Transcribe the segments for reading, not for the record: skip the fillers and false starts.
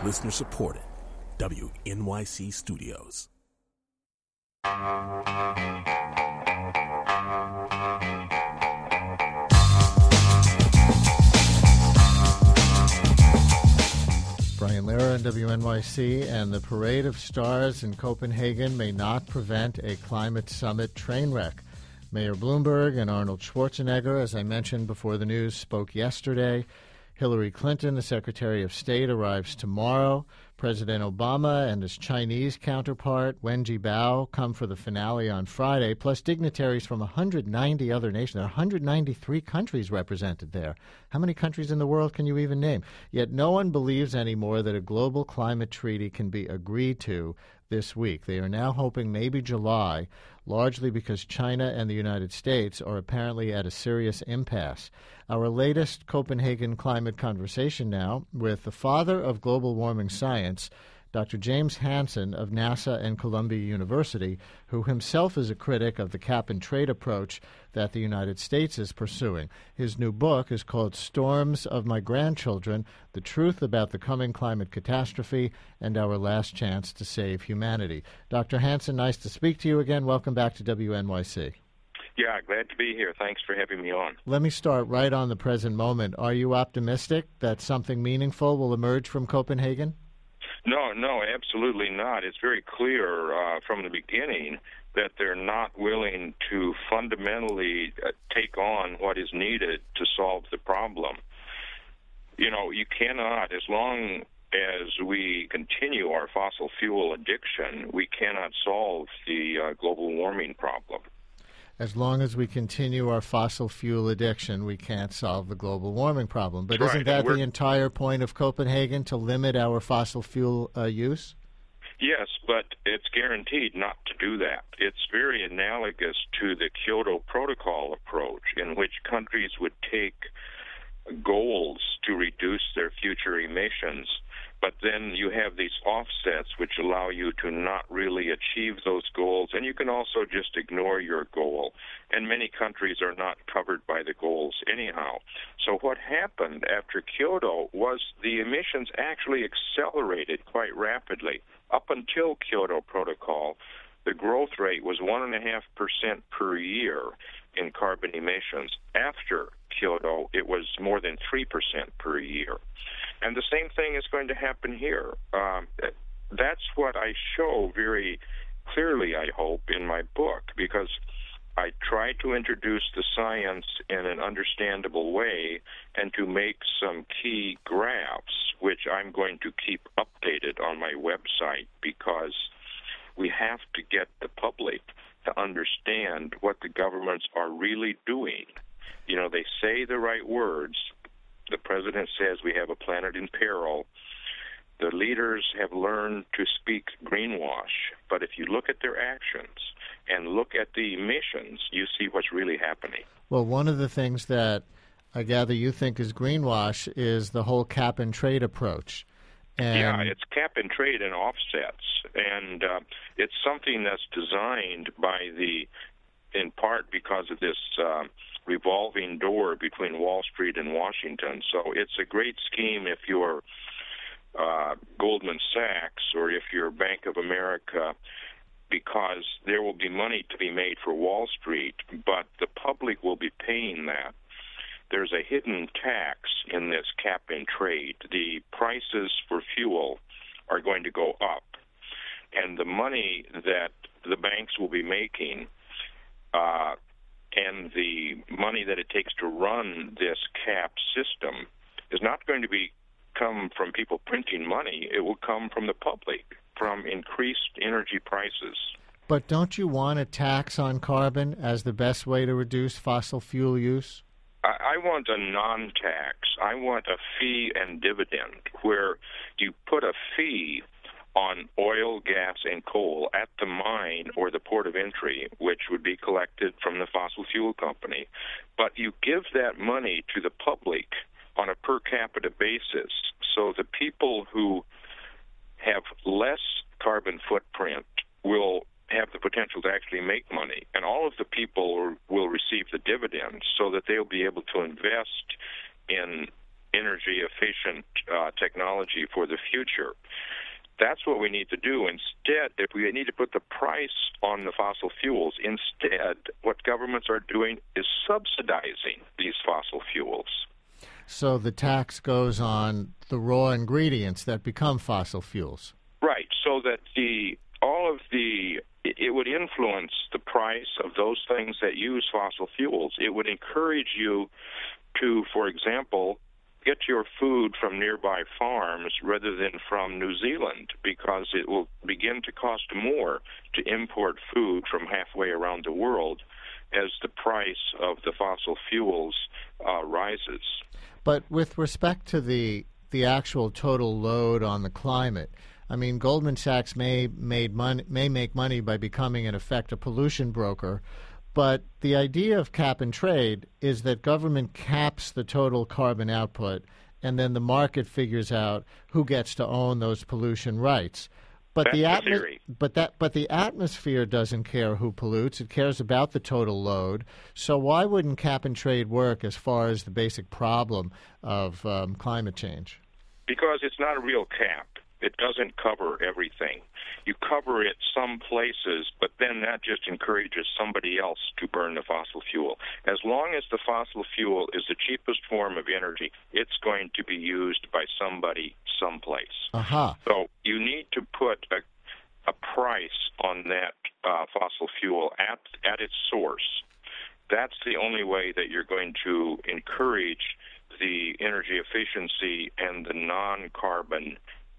Listener supported. WNYC Studios. Brian Lehrer in WNYC, and the parade of stars in Copenhagen may not prevent a climate summit train wreck. Mayor Bloomberg and Arnold Schwarzenegger, as I mentioned before the news, spoke yesterday. Hillary Clinton, the Secretary of State, arrives tomorrow. President Obama and his Chinese counterpart, Wen Jiabao, come for the finale on Friday, plus dignitaries from 190 other nations. There are 193 countries represented there. How many countries in the world can you even name? Yet no one believes anymore that a global climate treaty can be agreed to this week. They are now hoping maybe July, largely because China and the United States are apparently at a serious impasse. Our latest Copenhagen climate conversation now with the father of global warming science, Dr. James Hansen of NASA and Columbia University, who himself is a critic of the cap-and-trade approach that the United States is pursuing. His new book is called Storms of My Grandchildren, The Truth About the Coming Climate Catastrophe and Our Last Chance to Save Humanity. Dr. Hansen, nice to speak to you again. Welcome back to WNYC. Yeah, glad to be here. Thanks for having me on. Let me start right on the present moment. Are you optimistic that something meaningful will emerge from Copenhagen? No, absolutely not. It's very clear from the beginning that they're not willing to fundamentally take on what is needed to solve the problem. You know, you cannot, as long as we continue our fossil fuel addiction, we cannot solve the global warming problem. As long as we continue our fossil fuel addiction, we can't solve the global warming problem. But isn't that the entire point of Copenhagen, to limit our fossil fuel use? Yes, but it's guaranteed not to do that. It's very analogous to the Kyoto Protocol approach, in which countries would take goals to reduce their future emissions, but then you have these offsets which allow you to not really achieve those goals, and you can also just ignore your goal. And many countries are not covered by the goals anyhow. So what happened after Kyoto was the emissions actually accelerated quite rapidly. Up until Kyoto Protocol, the growth rate was 1.5% per year in carbon emissions. After Kyoto, it was more than 3% per year. And the same thing is going to happen here. That's what I show very clearly, I hope, in my book, because I try to introduce the science in an understandable way and to make some key graphs, which I'm going to keep updated on my website, because we have to get the public to understand what the governments are really doing. You know, they say the right words. The president says we have a planet in peril. The leaders have learned to speak greenwash. But if you look at their actions and look at the emissions, you see what's really happening. Well, one of the things that I gather you think is greenwash is the whole cap-and-trade approach. Yeah, it's cap-and-trade and offsets. And it's something that's designed by in part because of this revolving door between Wall Street and Washington. So it's a great scheme if you're Goldman Sachs or if you're Bank of America, because there will be money to be made for Wall Street, but the public will be paying that. There's a hidden tax in this cap and trade. The prices for fuel are going to go up, and the money that the banks will be making and the money that it takes to run this cap system is not going to come from people printing money. It will come from the public, from increased energy prices. But don't you want a tax on carbon as the best way to reduce fossil fuel use? I want a non-tax. I want a fee and dividend, where you put a fee on oil, gas, and coal at the mine or the port of entry, which would be collected from the fossil fuel company. But you give that money to the public on a per capita basis, so the people who have less carbon footprint will have the potential to actually make money, and all of the people will receive the dividends, so that they'll be able to invest in energy-efficient technology for the future. That's what we need to do. Instead, if we need to put the price on the fossil fuels, instead, what governments are doing is subsidizing these fossil fuels. So the tax goes on the raw ingredients that become fossil fuels. Right, so that it would influence the price of those things that use fossil fuels. It would encourage you to, for example, get your food from nearby farms rather than from New Zealand, because it will begin to cost more to import food from halfway around the world as the price of the fossil fuels rises. But with respect to the actual total load on the climate, I mean, Goldman Sachs may make money by becoming, in effect, a pollution broker, but the idea of cap and trade is that government caps the total carbon output, and then the market figures out who gets to own those pollution rights. But That's the theory. But the atmosphere doesn't care who pollutes; it cares about the total load. So why wouldn't cap and trade work as far as the basic problem of climate change? Because it's not a real cap. It doesn't cover everything. You cover it some places, but then that just encourages somebody else to burn the fossil fuel. As long as the fossil fuel is the cheapest form of energy, it's going to be used by somebody someplace. So you need to put a price on that fossil fuel at its source. That's the only way that you're going to encourage the energy efficiency and the non-carbon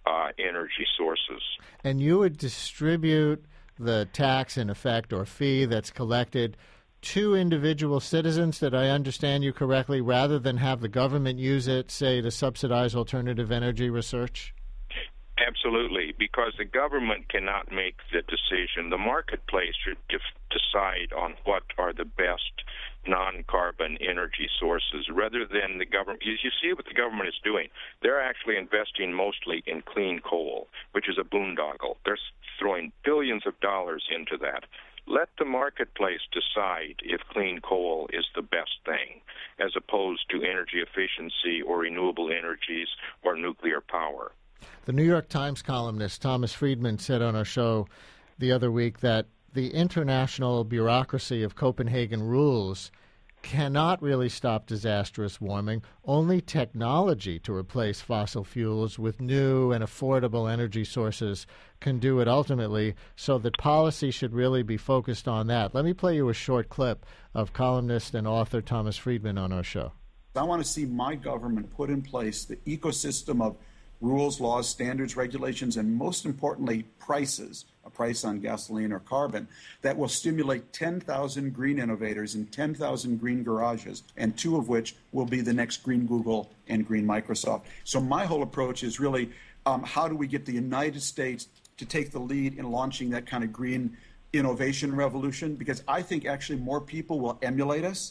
energy sources. And you would distribute the tax, in effect, or fee that's collected to individual citizens, did I understand you correctly, rather than have the government use it, say, to subsidize alternative energy research? Absolutely, because the government cannot make the decision. The marketplace should decide on what are the best non-carbon energy sources rather than the government. You see what the government is doing. They're actually investing mostly in clean coal, which is a boondoggle. They're throwing billions of dollars into that. Let the marketplace decide if clean coal is the best thing, as opposed to energy efficiency or renewable energies or nuclear power. The New York Times columnist Thomas Friedman said on our show the other week that the international bureaucracy of Copenhagen rules cannot really stop disastrous warming. Only technology to replace fossil fuels with new and affordable energy sources can do it ultimately, so that policy should really be focused on that. Let me play you a short clip of columnist and author Thomas Friedman on our show. I want to see my government put in place the ecosystem of rules, laws, standards, regulations, and most importantly, prices, a price on gasoline or carbon, that will stimulate 10,000 green innovators and 10,000 green garages, and 2 of which will be the next green Google and green Microsoft. So my whole approach is really how do we get the United States to take the lead in launching that kind of green innovation revolution? Because I think actually more people will emulate us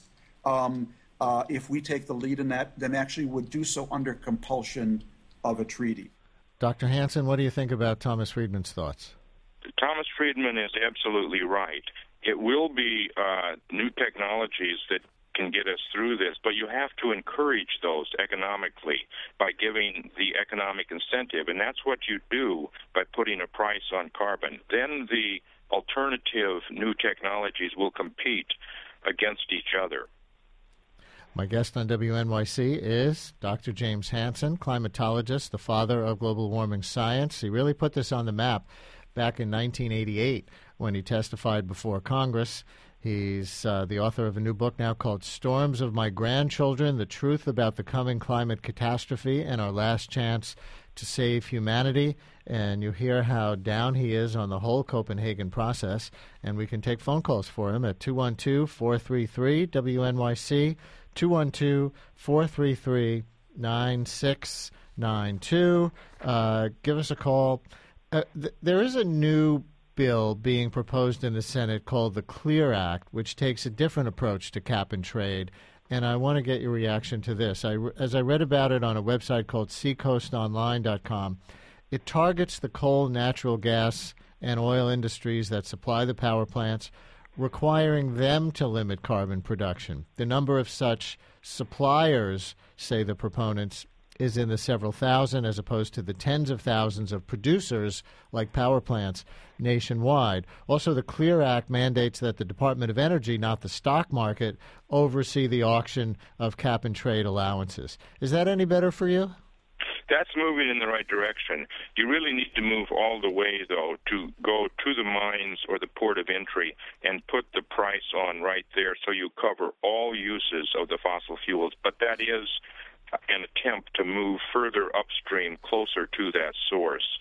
if we take the lead in that than actually would do so under compulsion of a treaty. Dr. Hansen, what do you think about Thomas Friedman's thoughts? Thomas Friedman is absolutely right. It will be new technologies that can get us through this, but you have to encourage those economically by giving the economic incentive, and that's what you do by putting a price on carbon. Then the alternative new technologies will compete against each other. My guest on WNYC is Dr. James Hansen, climatologist, the father of global warming science. He really put this on the map back in 1988 when he testified before Congress. He's the author of a new book now called Storms of My Grandchildren, The Truth About the Coming Climate Catastrophe and Our Last Chance to Save Humanity. And you hear how down he is on the whole Copenhagen process. And we can take phone calls for him at 212-433-WNYC, 212-433-9692. Give us a call. There is a new bill being proposed in the Senate called the CLEAR Act, which takes a different approach to cap and trade. And I want to get your reaction to this. As I read about it on a website called seacoastonline.com, it targets the coal, natural gas, and oil industries that supply the power plants, requiring them to limit carbon production. The number of such suppliers, say the proponents, is in the several thousand as opposed to the tens of thousands of producers like power plants nationwide. Also, the CLEAR Act mandates that the Department of Energy, not the stock market, oversee the auction of cap-and-trade allowances. Is that any better for you? That's moving in the right direction. You really need to move all the way, though, to go to the mines or the port of entry and put the price on right there so you cover all uses of the fossil fuels. But that is an attempt to move further upstream, closer to that source.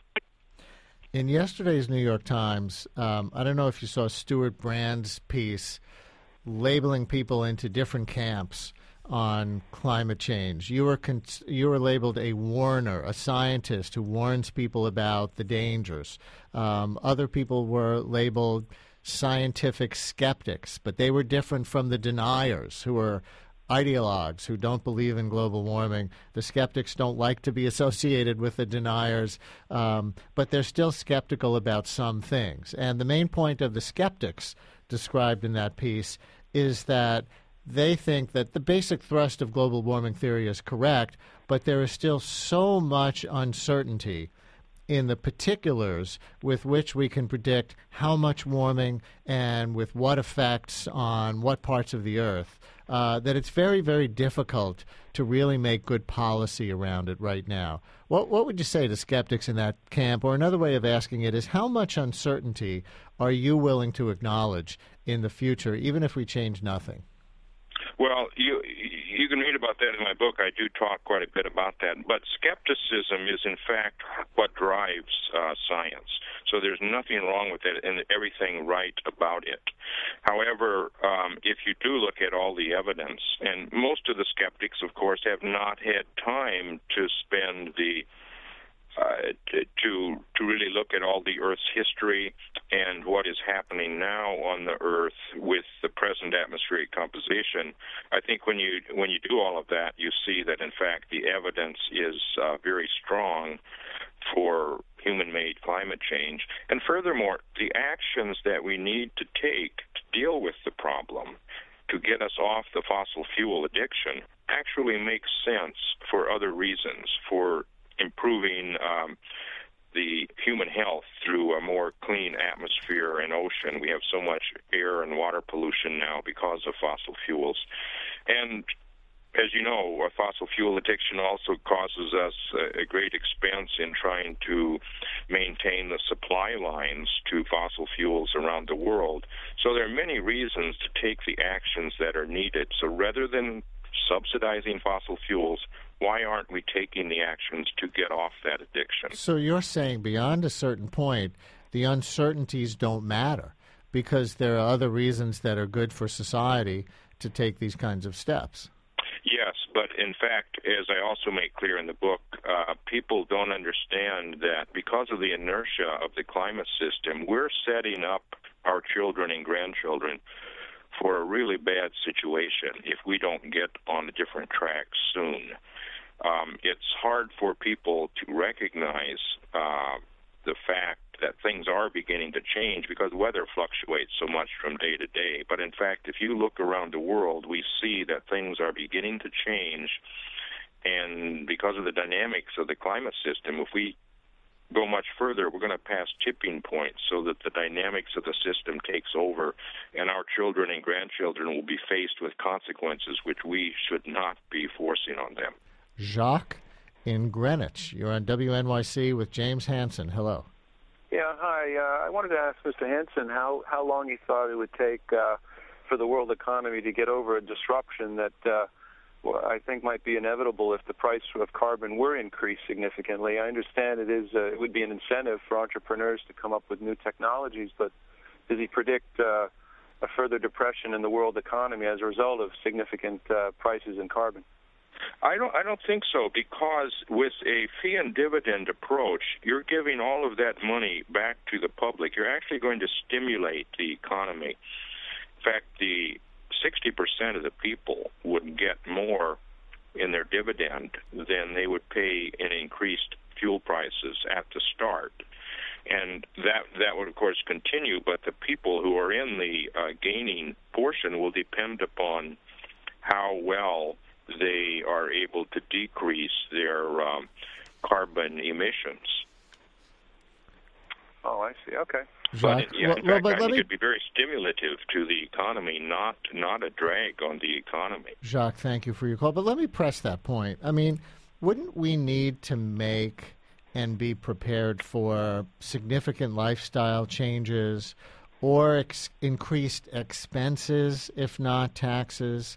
In yesterday's New York Times, I don't know if you saw Stuart Brand's piece labeling people into different camps on climate change. You were labeled a warner, a scientist who warns people about the dangers. Other people were labeled scientific skeptics, but they were different from the deniers, who were ideologues who don't believe in global warming. The skeptics don't like to be associated with the deniers, but they're still skeptical about some things. And the main point of the skeptics described in that piece is that they think that the basic thrust of global warming theory is correct, but there is still so much uncertainty in the particulars with which we can predict how much warming and with what effects on what parts of the Earth, that it's very, very difficult to really make good policy around it right now. What would you say to skeptics in that camp? Or another way of asking it is, how much uncertainty are you willing to acknowledge in the future, even if we change nothing? Well, you can read about that in my book. I do talk quite a bit about that. But skepticism is, in fact, what drives science. So there's nothing wrong with it and everything right about it. However, if you do look at all the evidence, and most of the skeptics, of course, have not had time to spend to really look at all the Earth's history and what is happening now on the Earth with the present atmospheric composition. I think when you do all of that, you see that, in fact, the evidence is very strong for human-made climate change. And furthermore, the actions that we need to take to deal with the problem, to get us off the fossil fuel addiction, actually makes sense for other reasons, for improving the human health through a more clean atmosphere and ocean. We have so much air and water pollution now because of fossil fuels. And as you know, a fossil fuel addiction also causes us a great expense in trying to maintain the supply lines to fossil fuels around the world. So there are many reasons to take the actions that are needed. So rather than subsidizing fossil fuels, why aren't we taking the actions to get off that addiction? So you're saying beyond a certain point, the uncertainties don't matter because there are other reasons that are good for society to take these kinds of steps. Yes, but in fact, as I also make clear in the book, people don't understand that because of the inertia of the climate system, we're setting up our children and grandchildren for a really bad situation if we don't get on a different track soon. It's hard for people to recognize the fact that things are beginning to change because weather fluctuates so much from day to day. But in fact, if you look around the world, we see that things are beginning to change. And because of the dynamics of the climate system, if we go much further, we're going to pass tipping points so that the dynamics of the system takes over, and our children and grandchildren will be faced with consequences which we should not be forcing on them. Jacques in Greenwich. You're on WNYC with James Hansen. Hello. Yeah, hi. I wanted to ask Mr. Hansen how long he thought it would take for the world economy to get over a disruption that I think might be inevitable if the price of carbon were increased significantly. I understand it would be an incentive for entrepreneurs to come up with new technologies, but does he predict a further depression in the world economy as a result of significant prices in carbon? I don't think so, because with a fee and dividend approach, you're giving all of that money back to the public. You're actually going to stimulate the economy. In fact, the 60% of the people would get more in their dividend than they would pay in increased fuel prices at the start. And that would, of course, continue, but the people who are in the gaining portion will depend upon how well they are able to decrease their carbon emissions. Oh, I see. Okay. Jacques, But in fact, I think it'd be very stimulative to the economy, not a drag on the economy. Jacques, thank you for your call. But let me press that point. I mean, wouldn't we need to make and be prepared for significant lifestyle changes or increased expenses, if not taxes?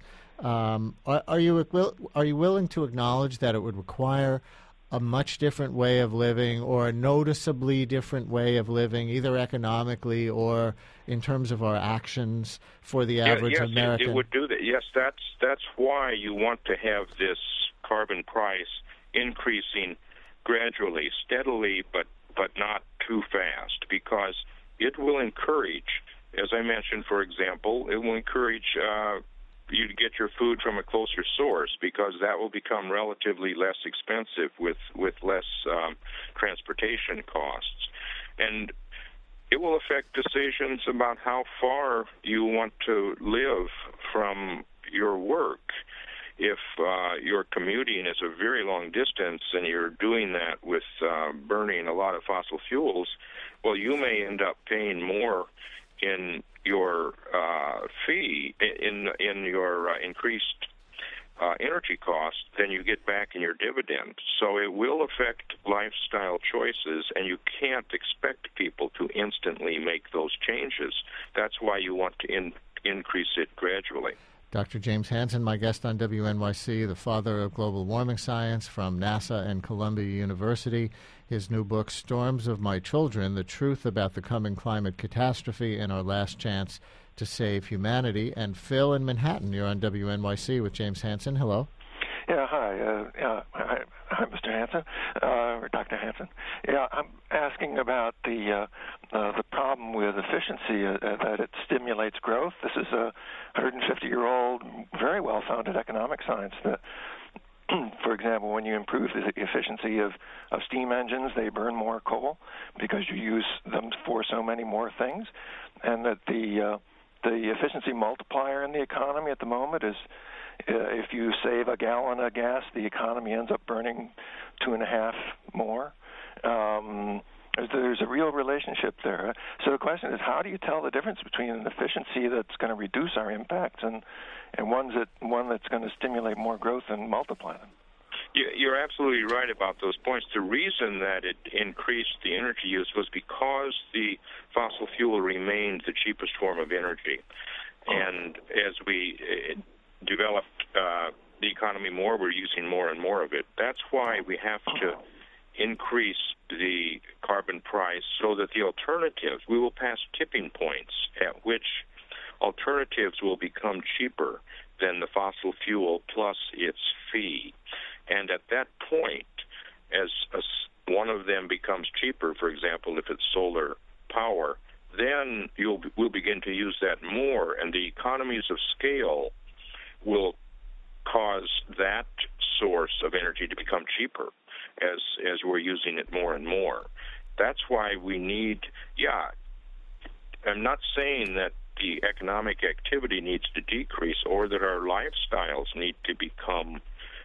Are you willing to acknowledge that it would require a much different way of living or a noticeably different way of living, either economically or in terms of our actions for the average American? Yes, it would do that. Yes, that's why you want to have this carbon price increasing gradually, steadily, but not too fast, because it will encourage, as I mentioned, for example, it will encourage you to get your food from a closer source, because that will become relatively less expensive with less transportation costs. And it will affect decisions about how far you want to live from your work. If you're commuting is a very long distance and you're doing that with burning a lot of fossil fuels, well, you may end up paying more in your fee, in your increased energy costs than you get back in your dividend. So it will affect lifestyle choices, and you can't expect people to instantly make those changes. That's why you want to increase it gradually. Dr. James Hansen, my guest on WNYC, the father of global warming science from NASA and Columbia University. His new book, Storms of My Children, The Truth About the Coming Climate Catastrophe and Our Last Chance to Save Humanity. And Phil in Manhattan, you're on WNYC with James Hansen. Hello. Yeah, hi. Hi, Mr. Hansen, or Dr. Hansen. Yeah, I'm asking about the problem with efficiency, that it stimulates growth. This is a 150-year-old, very well-founded economic science that, for example, when you improve the efficiency of steam engines, they burn more coal because you use them for so many more things, and that the efficiency multiplier in the economy at the moment is, if you save a gallon of gas, the economy ends up burning 2.5 more. There's a real relationship there. So the question is, how do you tell the difference between an efficiency that's going to reduce our impacts and one that's going to stimulate more growth and multiply them? You're absolutely right about those points. The reason that it increased the energy use was because the fossil fuel remained the cheapest form of energy. And as we developed the economy more, we're using more and more of it. That's why we have to increase the carbon price so that the alternatives, we will pass tipping points at which alternatives will become cheaper than the fossil fuel plus its fee. And at that point, as one of them becomes cheaper, for example, if it's solar power, then we'll begin to use that more, and the economies of scale will cause that source of energy to become cheaper as we're using it more and more. That's why we need, I'm not saying that the economic activity needs to decrease or that our lifestyles need to become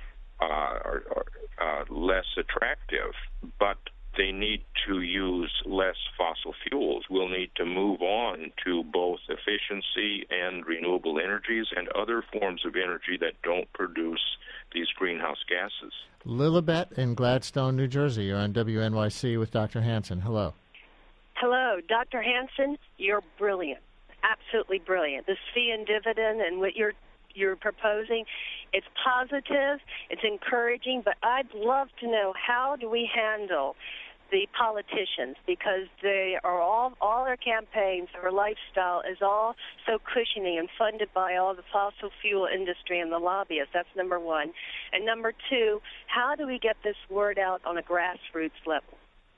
less attractive, but they need to use less fossil fuels. We'll need to move on to both efficiency and renewable energies and other forms of energy that don't produce these greenhouse gases. Lilibet in Gladstone, New Jersey. You're on WNYC with Dr. Hansen. Hello. Hello. Dr. Hansen, you're brilliant. Absolutely brilliant. This fee and dividend and what you're proposing, it's positive, it's encouraging, but I'd love to know, how do we handle the politicians, because they are all their campaigns, their lifestyle is all so cushiony and funded by all the fossil fuel industry and the lobbyists. That's number one. And number two, how do we get this word out on a grassroots level?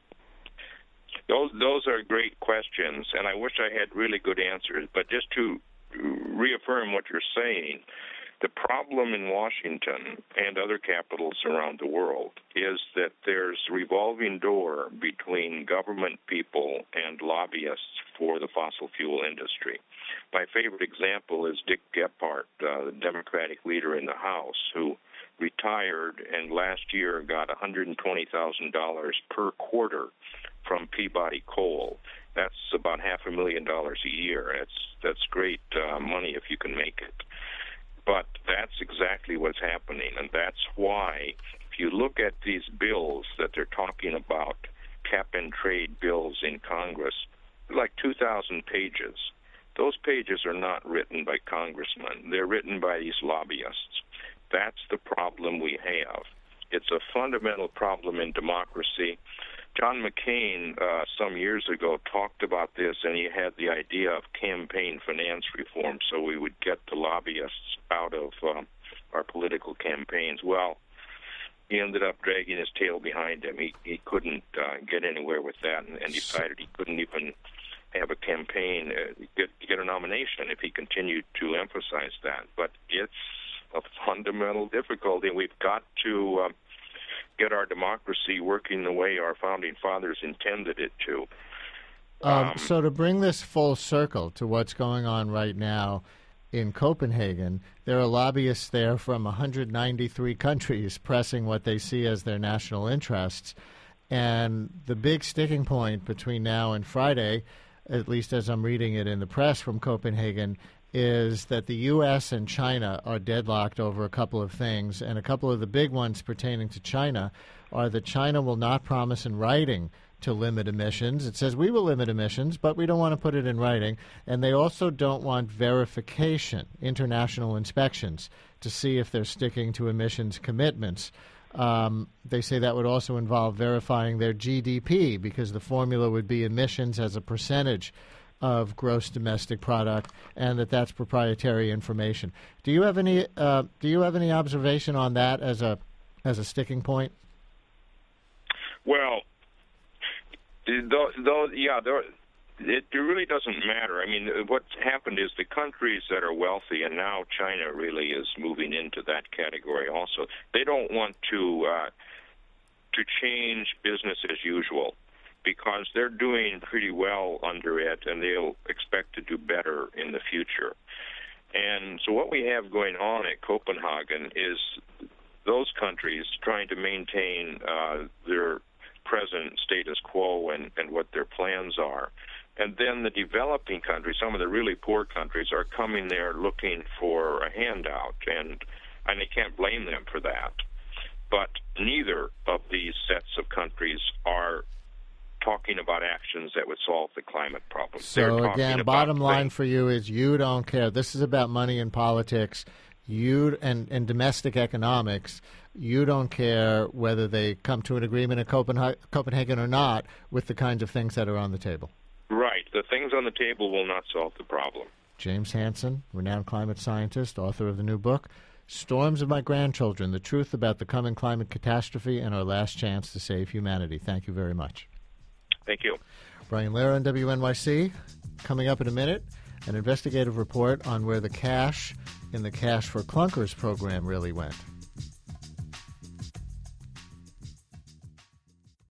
Those are great questions, and I wish I had really good answers. But just to reaffirm what you're saying, The problem in Washington and other capitals around the world is that there's a revolving door between government people and lobbyists for the fossil fuel industry. My favorite example is Dick Gephardt, the Democratic leader in the House, who retired and last year got $120,000 per quarter from Peabody Coal. That's about $500,000 a year. That's great money if you can make it. But that's exactly what's happening, and that's why if you look at these bills that they're talking about, cap-and-trade bills in Congress, they're like 2,000 pages. Those pages are not written by congressmen. They're written by these lobbyists. That's the problem we have. It's a fundamental problem in democracy. John McCain, some years ago, talked about this, and he had the idea of campaign finance reform so we would get the lobbyists out of our political campaigns. Well, he ended up dragging his tail behind him. He couldn't get anywhere with that and decided he couldn't even have a campaign, get a nomination if he continued to emphasize that. But it's a fundamental difficulty. We've got to get our democracy working the way our founding fathers intended it to. So to bring this full circle to what's going on right now in Copenhagen, there are lobbyists there from 193 countries pressing what they see as their national interests. And the big sticking point between now and Friday, at least as I'm reading it in the press from Copenhagen, is that the U.S. and China are deadlocked over a couple of things, and a couple of the big ones pertaining to China are that China will not promise in writing to limit emissions. It says we will limit emissions, but we don't want to put it in writing, and they also don't want verification, international inspections, to see if they're sticking to emissions commitments. They say that would also involve verifying their GDP because the formula would be emissions as a percentage of gross domestic product, and that's proprietary information. Do you have any observation on that as a sticking point? Well, it really doesn't matter. I mean, what's happened is the countries that are wealthy, and now China really is moving into that category also. They don't want to change business as usual, because they're doing pretty well under it, and they'll expect to do better in the future. And so what we have going on at Copenhagen is those countries trying to maintain their present status quo and what their plans are. And then the developing countries, some of the really poor countries, are coming there looking for a handout, and they can't blame them for that. But neither of these sets of countries are talking about actions that would solve the climate problem. So again, bottom line for you is you don't care. This is about money and politics. And domestic economics. You don't care whether they come to an agreement in Copenhagen or not with the kinds of things that are on the table. Right. The things on the table will not solve the problem. James Hansen, renowned climate scientist, author of the new book, Storms of My Grandchildren, The Truth About the Coming Climate Catastrophe and Our Last Chance to Save Humanity. Thank you very much. Thank you. Brian Lehrer on WNYC. Coming up in a minute, an investigative report on where the cash in the Cash for Clunkers program really went.